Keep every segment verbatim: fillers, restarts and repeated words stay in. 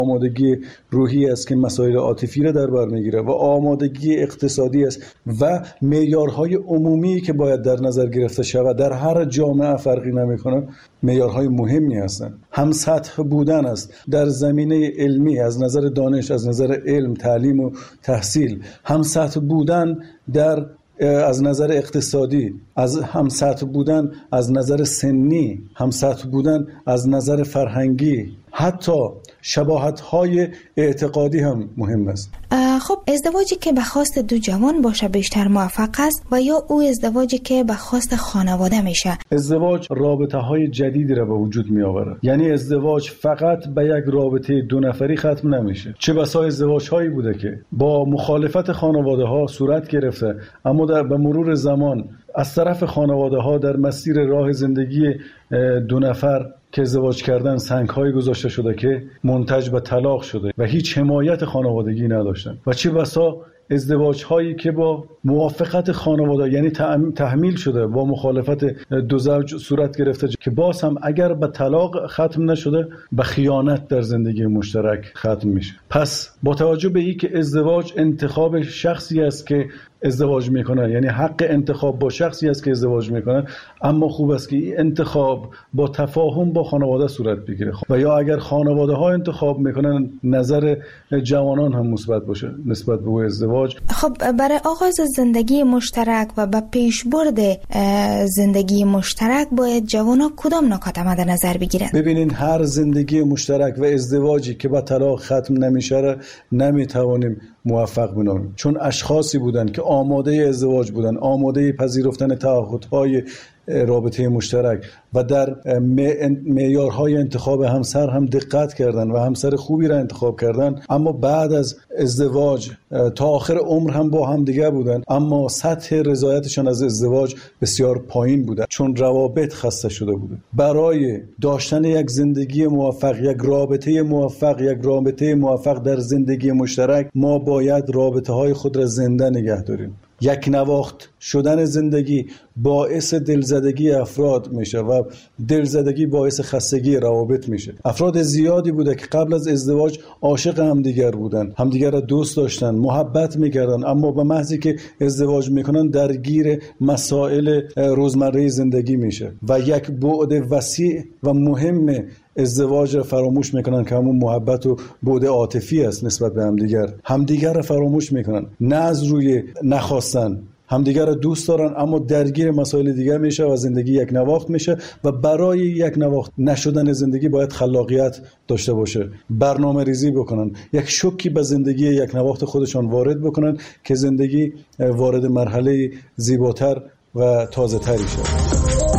آمادگی روحی است که مسائل عاطفی را در بر میگیره و آمادگی اقتصادی است و معیارهای عمومی که باید در نظر گرفته شود در هر جامعه فرقی نمیکنه، معیارهای مهمی هستند. هم سطح بودن است در زمینه علمی از نظر دانش، از نظر علم، تعلیم و تحصیل، هم سطح بودن در از نظر اقتصادی، از هم سطح بودن از نظر سنی، هم سطح بودن از نظر فرهنگی، حتی شباهت‌های اعتقادی هم مهم است. خب ازدواجی که به خواست دو جوان باشه بیشتر موفق است و یا او ازدواجی که به خواست خانواده میشه؟ ازدواج رابطه‌های جدیدی را به وجود میآورد. یعنی ازدواج فقط به یک رابطه دو نفری ختم نمیشه. چه بسا ازدواج‌هایی بوده که با مخالفت خانواده‌ها صورت گرفته، اما در به مرور زمان از طرف خانواده‌ها در مسیر راه زندگی دو نفر که ازدواج کردن سنگ‌های گذاشته شده که منتج به طلاق شده و هیچ حمایت خانوادگی نداشتن. و چه بسا ازدواج هایی که با موافقت خانواده یعنی تحمیل شده با مخالفت دو زوج صورت گرفته که باز هم اگر به طلاق ختم نشده به خیانت در زندگی مشترک ختم میشه. پس با توجه به این که ازدواج انتخاب شخصی است که ازدواج میکنه، یعنی حق انتخاب با شخصی است که ازدواج میکنه، اما خوب است که این انتخاب با تفاهم با خانواده صورت بگیره و یا اگر خانواده ها انتخاب میکنن نظر جوانان هم مثبت باشه نسبت به ازدواج. خب برای آغاز زندگی مشترک و به پیشبرد زندگی مشترک باید جوانان کدام نکات مد نظر بگیرن؟ ببینین هر زندگی مشترک و ازدواجی که با طلاق ختم نمیشه نمیتوانیم موفق بنامیم، چون اشخاصی بودن که آماده ازدواج بودن، آماده پذیرفتن تعهدهای رابطه مشترک و در معیارهای انتخاب همسر هم دقت کردن و همسر خوبی را انتخاب کردن، اما بعد از ازدواج تا آخر عمر هم با هم دیگه بودن، اما سطح رضایتشان از ازدواج بسیار پایین بوده چون روابط خسته شده بوده. برای داشتن یک زندگی موفق، یک رابطه موفق، یک رابطه موفق در زندگی مشترک ما باید رابطه های خود را زنده نگه داریم. یک نواخت شدن زندگی باعث دلزدگی افراد میشه و دلزدگی باعث خستگی روابط میشه. افراد زیادی بوده که قبل از ازدواج عاشق همدیگر بودن، همدیگر را دوست داشتن، محبت میکردن، اما به محضی که ازدواج میکنن درگیر مسائل روزمره زندگی میشه و یک بعد وسیع و مهم ازدواج را فراموش میکنن که همون محبت و بعد عاطفی است نسبت به همدیگر. همدیگر را فراموش میکنن، نه از روی نخواستن، همدیگر را دوست دارن اما درگیر مسائل دیگر میشه و زندگی یک نواخت میشه و برای یک نواخت نشدن زندگی باید خلاقیت داشته باشه، برنامه ریزی بکنن، یک شوکی به زندگی یک نواخت خودشان وارد بکنن که زندگی وارد مرحله زیباتر و تازه تری شه.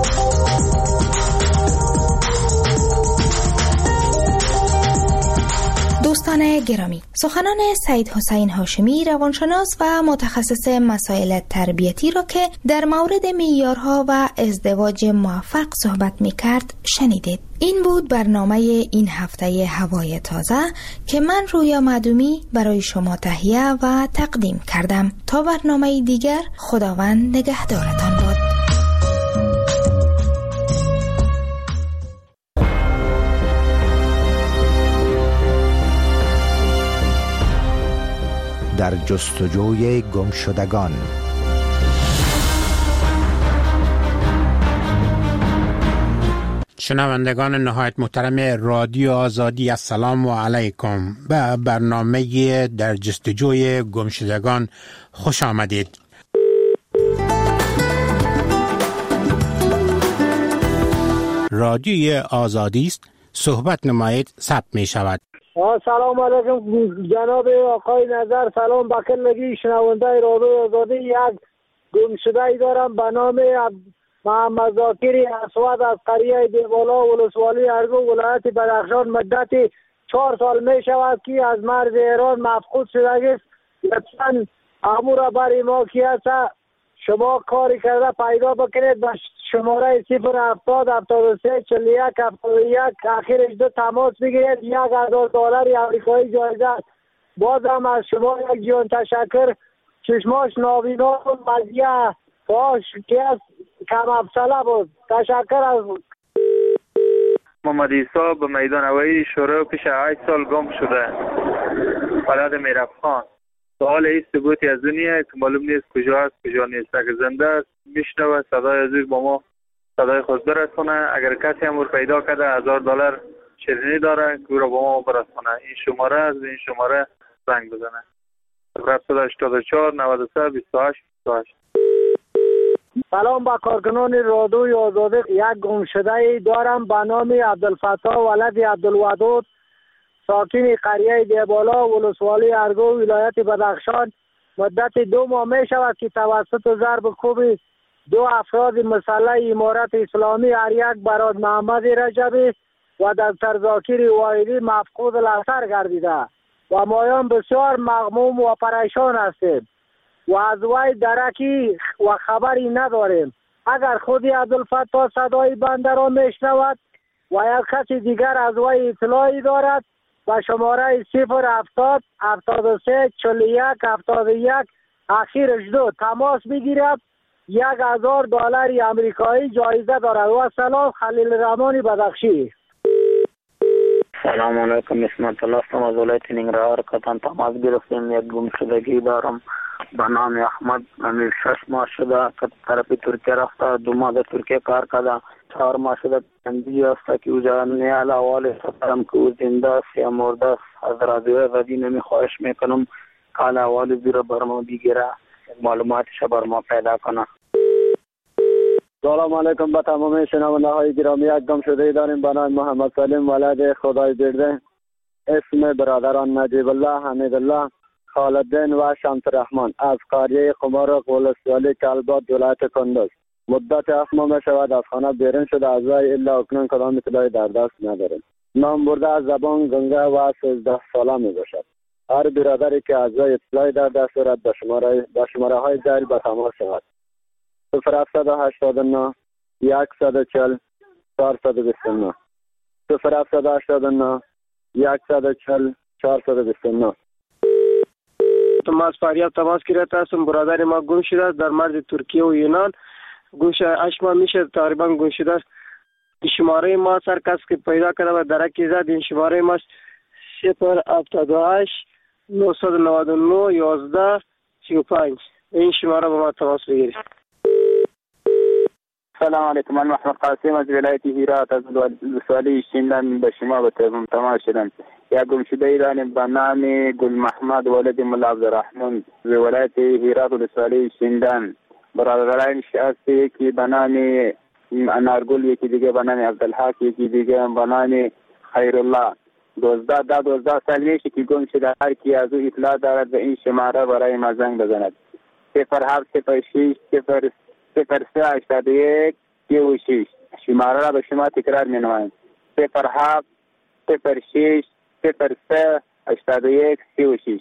دوستان گرامی، سخنان سید حسین هاشمی روانشناس و متخصص مسائل تربیتی را که در مورد معیارها و ازدواج موفق صحبت می‌کرد شنیدید. این بود برنامه این هفته هوای تازه که من رویا معدومی برای شما تهیه و تقدیم کردم. تا برنامه دیگر، خداوند نگهدارتان باد. در جستجوی گمشدگان. شنوندگان نهایت محترم رادیو آزادی، السلام علیکم. به برنامه در جستجوی گمشدگان خوش آمدید. رادیوی آزادی است، صحبت نمایید، ثبت می شود. سلام علیکم جناب آقای نظر، سلام با کلگی شنونده رادیو آزادی. یک گمشده دارم به نام محمد ذاکر اسود از قریه دیوالا ولسوالی ارگو ولایت بدخشان. مدت چهار سال می شود که از مرز ایران مفقود شده است. لطفاً امور برای ما کی است شما کاری کرده پیدا بکنید. به شماره صفر هفتاد هفتاد و سه چهل و یک هفتاد و یک آخرش دو تماس بگیرید. یک هزار دلار آمریکایی جایزه است. بازم از شما یک جان تشکر. چشماش نابینا و مزیه فاش که از کم افسله بود. تشکر از محمد عیسی به میدان هوایی شوره پیش هشت سال گم شده. بلد میرفخان. سوال این ثبوتی از دنیا که معلوم نیست کجا است کجا نیست. اگر زنده است میشنوه صدای عزیز با ما صدای خود برسونه. اگر کسی هم پیدا کرده هزار دلار شیرینی داره که را با ما برسونه. این شماره است، این شماره زنگ بزنه. هفت هشتاد و چهار نود و سه بیست و هشت بیست و هشت. سلام با کارکنان رادیوی آزادی. یک گمشده دارم به نام عبدالفتاح ولد عبدالودود، ساکن قریه دیبالا ولسوالی ارگو ولایت بدخشان. مدت دو ماه می شود که توسط ضرب کوب دو افراد مسلح امارت اسلامی هر یک براد محمد رجبی و دکتر ذاکر واحدی مفقود الاثر گردیده و مایان بسیار مغموم و پریشان هستیم و از وی درکی و خبری نداریم. اگر خودی عبدالفتاح صدای بنده را میشنود و یا کسی دیگر از وی اطلاعی دارد و شماره صفر هفتاد هفتاد و سه چهل و یک هفتاد و یک اخیرش دو تماس بگیرد. یک هزار دلار امریکایی جایزه دارد. و سلام، خلیل رحمانی بدخشی. سلام علیکم، اسمت الله هستم از ولایت ننگرهار. قطعا تماس گرفتیم. یک گمشدگی دارم به نام احمد. امیر شش ماه شده که طرف ترکیه رفته، دو ماه در ترکیه کار کرده، چهار ماه شده تندی است که اوجا نیال احوال سفرم که او زنده است یا مرده است. از رادیو ودی نمی خواهش میکنم حال احوال زیر برما بگیره، معلوماتش بر ما پیدا کنه. سلام علیکم به تمام شنونده های گرامی. یک گمشده داریم به نام محمد سلیم ولد خدای برده. اسم برادران نجیب الله، حمید الله، خالدین و شمس رحمان از قریه قمارق ولسوالی کلبات ولایت کندز. مدت هفت ماه می شود از خانه بیرون شده. از وی الا اکنون کدام اطلاعی در دست نداریم. نام برده از زبان گنگه و سیزده ساله می باشد. هر برادری که از وی اطلاعی در دست دارد به شماره به شماره های زیر به تماس شود. صفر هفتصد و هشتاد و نه صد و چهل چهارصد و بیست و نه صفر هفتصد و هشتاد و نه صد و چهل چهارصد و بیست و نه. ما از فریاب تماس گرفته هستم. برادر ما گم شده است در مرز ترکیه و یونان. گم شده هشت ماه میشه تقریبا گم شده است. شماره ما سر کس که پیدا کرده و درکی زد. این شماره ما صفر هفتاد و هشت نهصد و نود و نه یازده سی و پنج. این شماره با ما تماس بگیرید. سلام علیکم، من محمد قاسم از ولایت هرات از ولسوالی شیندان به شما به تلفن تماس شدم. یک گمشده ایرانی به نام گل محمد ولد ملا عبدالرحمن از ولایت هرات ولسوالی شیندان. برادرانش هست، یکی به نام انارگل، یکی دیگه به نام عبدالحق، یکی دیگه به نام خیرالله. دوزده ده دوزده سال میشه که گم شده. هر کی از او اطلاع دارد به این شماره برای ما زنگ بزند. صفر هفت صفر شش صفر صفر سه هشتاد و یک سی و شش. شماره را به شما تکرار می نمایم. صفر هفت صفر شش صفر سه هشتاد و یک سی و شش.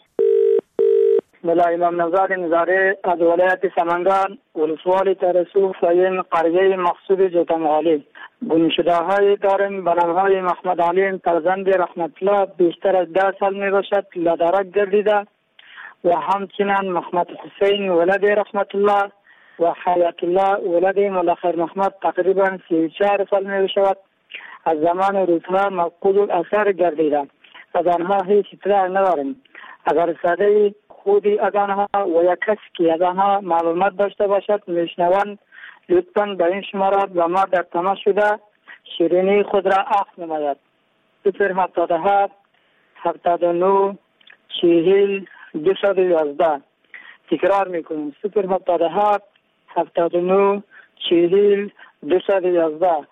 ملا امام نزار نزاره از ولایت سمنگان ولسوالی ترسو سایم قریه مقصود جوتنغالی. گمشده های داریم به نام های محمد علیم فرزند رحمت الله، بیشتر از ده سال می باشد لدرک گردیده، و همچنین محمد حسین ولد رحمت الله و حیات الله ولد ملا خیر محمد تقریبا سی و چهار سال می شود. از زمان روزها مفقود الاثر گردیده. از آنها هیچ اطلاع نداریم. اگر صدای خودی از آنها و یا کسی که از آنها معلومات داشته باشد میشنوند، لطفاً به این شماره با ما در تماس شده شیرینی خود را عفو نماید. صفر هفتاد و هفت هفتاد و نه چهل دویست و یازده. تکرار میکنیم. صفر هفتاد و هفت هفتاد و نه چهل دویست و یازده.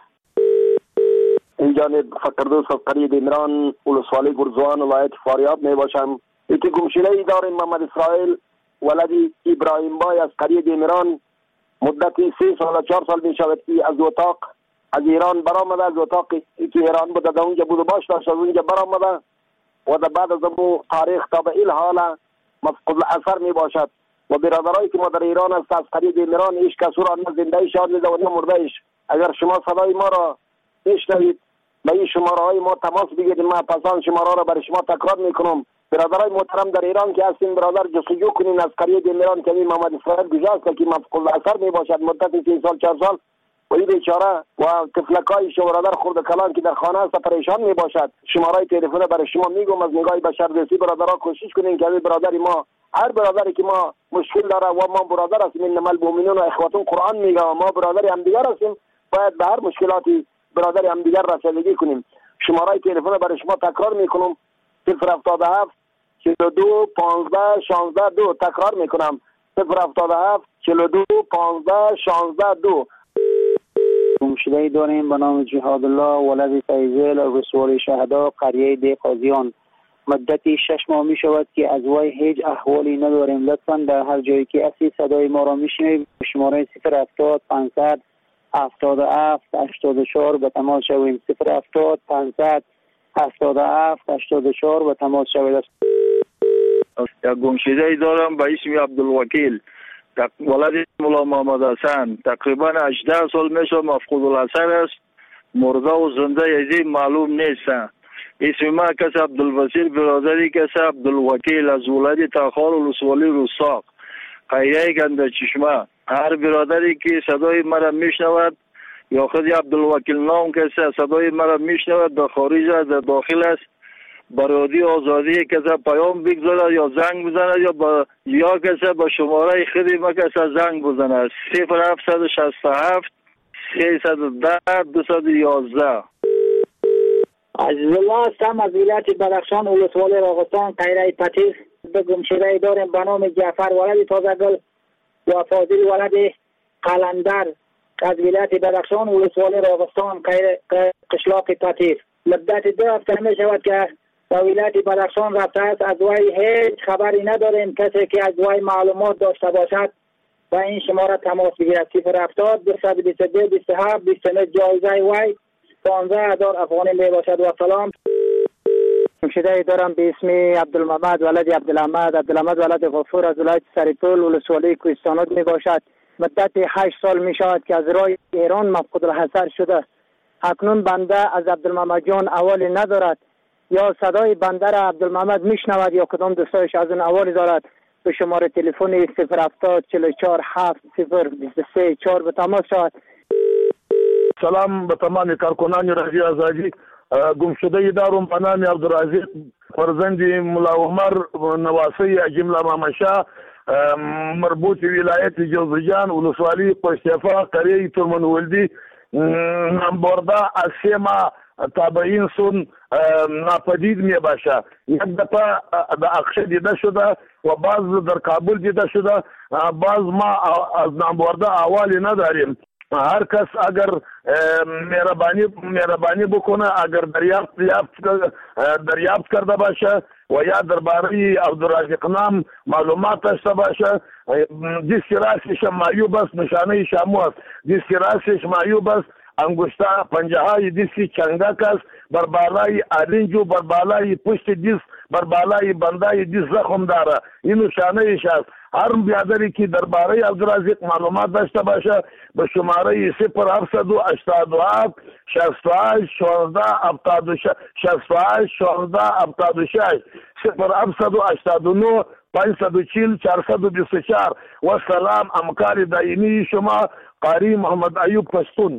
این جانب فقردوس از قریه دیمران ولسوالی گرزوان ولایت فاریاب می باشم. یکی گمشده ای داریم محمد اسرائیل ولدی ابراهیم بای از قریه دیمران. مدتی سه سال چهار سال می شود که از اتاق از ایران برآمده. از اتاقی که ایران بوده در اونجا بود و باش داشت از اونجا برآمده و در بعد از امو تاریخ تا به این حال مفقود الاثر می باشد. و برادرایی که ما در ایران است از قریه دیمران هیچ کس را نه زنده شاد دیده و نه مرده ایش. اگر شما صدای ما را بشنوید به این شماره های ما تماس بگیرید. ما پسان شماره را برای شما تکرار میکنم. برادرای محترم در ایران که هستین برادر جستجو کنین از قریه دیمران که این محمد اسرائیل کجاست که مفقود الاثر می باشد. مدت سه سال چهار سال و این بیچاره و تفلکای شما برادر خورده کلان که در خانه است پریشان می باشد. شماره تلفن برای شما میگم از نگاه بشردوستی برادرها کوشش کنین که برادری ما، هر برادری که ما مشکل داره و ما برادر هستیم، انما المؤمنون و اخوتون قرآن میگه و ما برادر همدیگر هستیم، باید به هر مشکلاتی برادر همدیگر رسیدگی کنیم. شماره تلفن برای شما تکرار میکنم صفر هفتاد و هفت چهل و دو پانزده شانزده دو. تکرار میکنم صفر هفتاد و هفت چهل و دو پانزده شانزده دو. گمشده‌ای داریم به نام جهاد الله ولد فیضل رسول شهدا قریه دی قاضیان. مدتی شش ماه می شود که از وی هیچ احوالی نداریم. لطفا در هر جایی که اسی صدای ما را میشنوید شماره صفر هفتاد پانصد هفتاد و هفت هشتاد و چهار به تماس شویم. صفر هفتاد پانصد هفتاد و هفت هشتاد و چهار به تماس شوید. یک گمشده‌ای دارم به اسم عبدالوکیل ولد مولا محمد حسن. تقریبا هجده سال میشه مفقود الاثر است. مرده و زنده یزی معلوم نیست. اسم ما کس عبدالبصیر برادری کس عبدالوکیل از ولد تاخار ولسوالی رستاق قریه گنده چشمه. هر برادری که صدای مرا میشنود یا خود عبدالوکیل نام کسی صدای مرا میشنود در خارج است در داخل است برادی آزادی کسی پیام بگذارد یا زنگ بزند یا با یا کسی با شماره خودی ما کسی زنگ بزند صفر هفتصد و شصت و هفت سیصد و ده دویست و یازده. عزیز الله هستم از ولایت بدخشان ولسوالی راغستان قریه پتیس. به گمشده‌ای داریم به نام جعفر ولد تازه‌گل و فاضل ولد قلندر از ولایت بدخشان ولسوالی راغستان قشلاق پتیس. مدت دو هفته می شود که به ولایت بدخشان رفته است. از وی هیچ خبری نداریم. کسی که از وی معلومات داشته باشد و این شماره تماس بگیرد. صفر هفتاد دویست و بیست و دو بیست و هفت بیست و نه. جایزه وی پانزده هزار افغانی می باشد. و سلام. گمشده‌ای دارم به اسم عبدالمحمد ولد عبدالحمد. عبدالحمد ولد غفور از ولایت سریطول ولسوالی کوهستانات می باشد. مدت هشت سال می شود که از راه ایران مفقود الحضر شده. اکنون بنده از عبدالمحمد جان اوالی ندارد. یا صدای بنده را عبدالمحمد میشنود یا کدام دوستایش از اون اوالی دارد. به شماره تلفن صفر هفتاد چهل و چهار هفت صفر بیست و سه چهار به تماس شود. سلام به تمام کارکنان رادیو آزادی. گمشده‌ای دارم به نام عبدالرزاق فرزند ملا عمر نواسی جمله مامشا مربوط ولایت جوزجان ولسوالی قشتفا قریه ترمن ولدی نمبرده از سه ماه تابعین سون ناپدید می باشه. یک دفعه در اقشه دیده شده و باز در کابل دیده شده. باز ما از نمبرده احوالی نداریم. هر کس اگر مهربانی مهربانی بکنه اگر دریافت دریافت کرده باشه و یا درباره عبدالرزاق نام معلومات داشته باشه دست راستش معیوب است نشانه شامو است. دست راستش معیوب است انگشته پنجه های دستی چنگک است بر بالای آرنج و بر بالای پشت دست بر بالای بندای دست زخم داره. این نشانهش است. هر بیادری که درباره عبدالرزاق معلومات داشته باشه به شماره صفر هفتصد و هشتاد و هفت شصت و هشت شانزده هفتاد و شش شصت و هشت شانزده هفتاد و شش صفر هفتصد و هشتاد و نه پانصد و چهل چهارصد و بیست و چهار. و سلام همکار دائمی شما قاری محمد ایوب پشتون.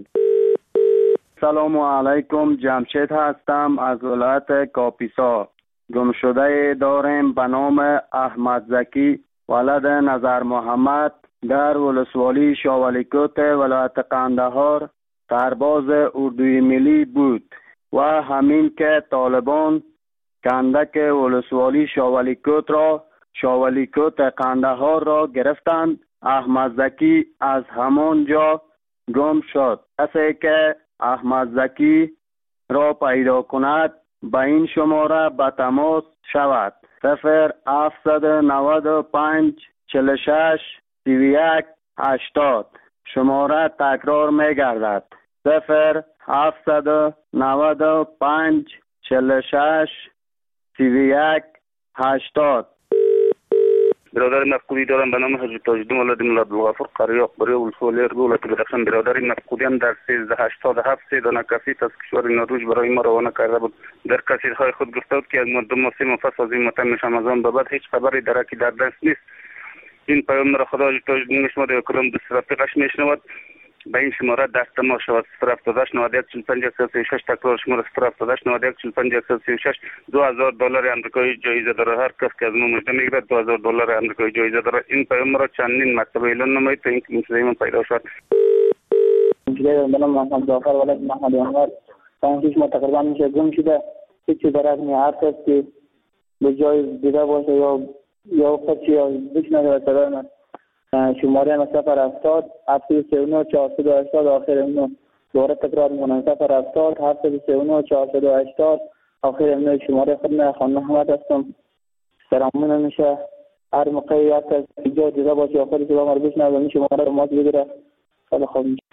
سلام علیکم. جمشید هستم از ولایت کاپیسا. گمشده داریم به نام احمد زکی ولد نظر محمد در ولسوالی شاولیکوت ولایت قندهار سرباز اردوی ملی بود و همین که طالبان کندک ولسوالی شاولیکوت را شاولیکوت قندهار را گرفتند. احمد زکی از همان جا گم شد. کسی که احمد زکی را پیدا کند به این شماره به تماس شود. صفر هفتصد و نود و پنج چهل و شش سی و یک هشتاد. شماره تکرار می گردد. صفر هفتصد و نود و پنج چهل و شش سی و یک هشتاد. برادر مفقودی دارم به نام حضرت تاجالدین ولد مولا عبدالغفور قریه اقبری ولسوالی ولایت بدخشان. برادر مفقودیان در سیزده هشتاد و هفت سه دانه کاسیت از کشور نروژ برای ما روانه کرده بود. در کاسیت‌های خود گفته بود که از مردم سه مفصل از این متن رمضان به بعد هیچ خبری درکی در دست نیست. این پیام را خدا تاجالدین میشمرد یا کدام دوست رفیقش میشنود. به این شماره دست ما شود صفر هفتاد و هشت نود و یک چهل و پنج صفر سی و شش. تکرار شماره صفر هفتاد و هشت نود و یک چهل و پنج صفر سی و شش. دو هزار دلار آمریکایی جایزه داره. هر کس که از ما مجده میگیرد دو هزار دلار آمریکایی جایزه داره. این پیام را چندین مرتبه اعلان نمایید تا اینکه گمشده من پیدا شد. گمشده به نام محمد جعفر ولد محمد انور. پنج ما تقریبا میشه گم شده. هیچی برای می هر کس که به جای دیده باشه یا یا خودشی یا بشنده صدای من. شماره ما صفر هفتاد هفتصد و سی و نه چهارصد و هشتاد. آخر اینو دوباره تکرار میکنم صفر هفتاد هفتصد و سی و نه چهارصد و هشتاد. آخر اینو شماره خود من خان محمد هستم. سلامون میشه هر موقع یا کس جای دیده باشه یا خودشی با ما رو بشنده این شماره رو ما بگیره. خیلی خوب میشه.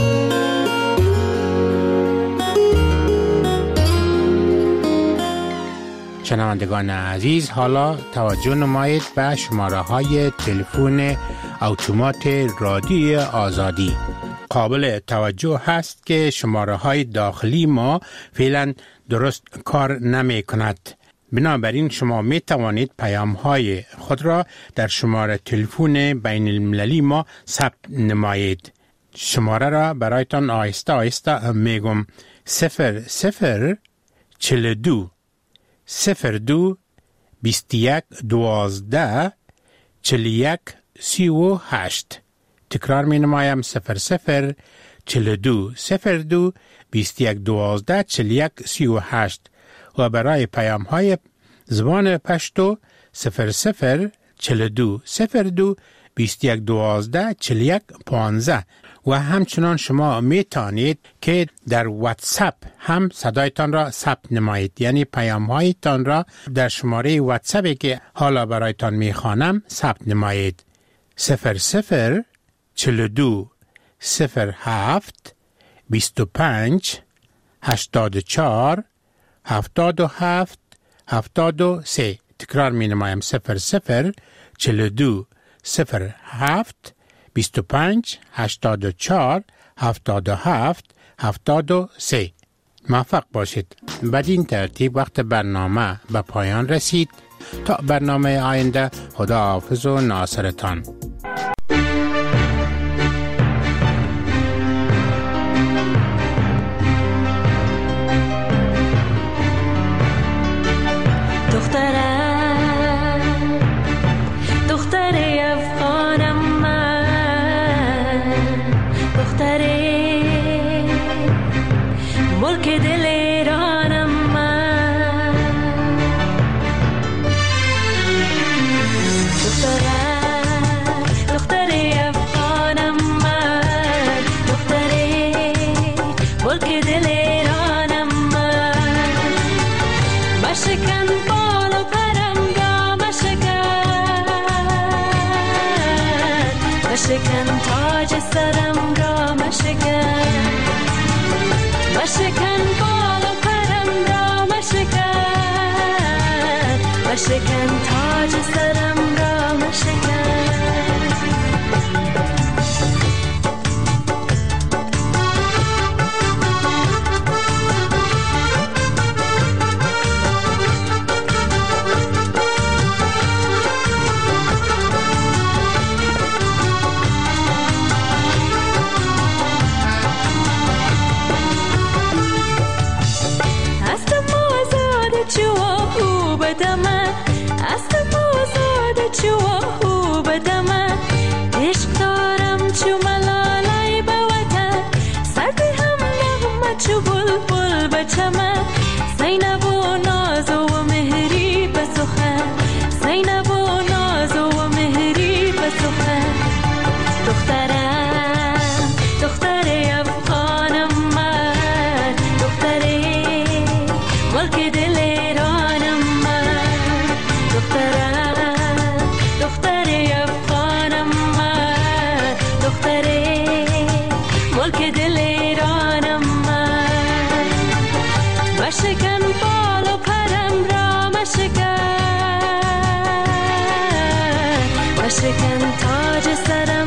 شنوندگان عزیز، حالا توجه نمایید به شماره های تلفن اتومات رادیو آزادی. قابل توجه هست که شماره های داخلی ما فعلا درست کار نمی کند. بنابراین شما می توانید پیام های خود را در شماره تلفن بین المللی ما ثبت نمایید. شماره را برایتان آهسته آهسته میگم: صفر صفر چل دو صفر دو بیست یک دوازده چل یک سی و هشت. تکرار می نمایم: صفر صفر چل دو صفر دو بیست یک دوازده چل یک سی و هشت. و برای پیام های زبان پشتو صفر صفر چل دو صفر دو بیست یک دوازده چل یک پانزده. و همچنان شما می توانید که در واتساپ هم صدایتان را ثبت نمایید، یعنی پیام هایتان را در شماره واتساپی که حالا برایتان می خوانم ثبت نمایید: صفر صفر چل دو صفر هفت بیست و پنج هشتاد و چهار هفتاد و هفت هفتاد و سه. تکرار می نمایم: صفر صفر چل دو صفر هفت بیست و پنج هشتاد و چهار هفتاد و هفت هفتاد و سه. موفق باشید. بدین ترتیب وقت برنامه به پایان رسید. تا برنامه آینده، خدا حافظ و ناصرتان. مشکن تاج سرم را مشکن، مشکن بال و پرم را مشکن، مشکن تاج سرم را مشکن. مشکن تاج سرم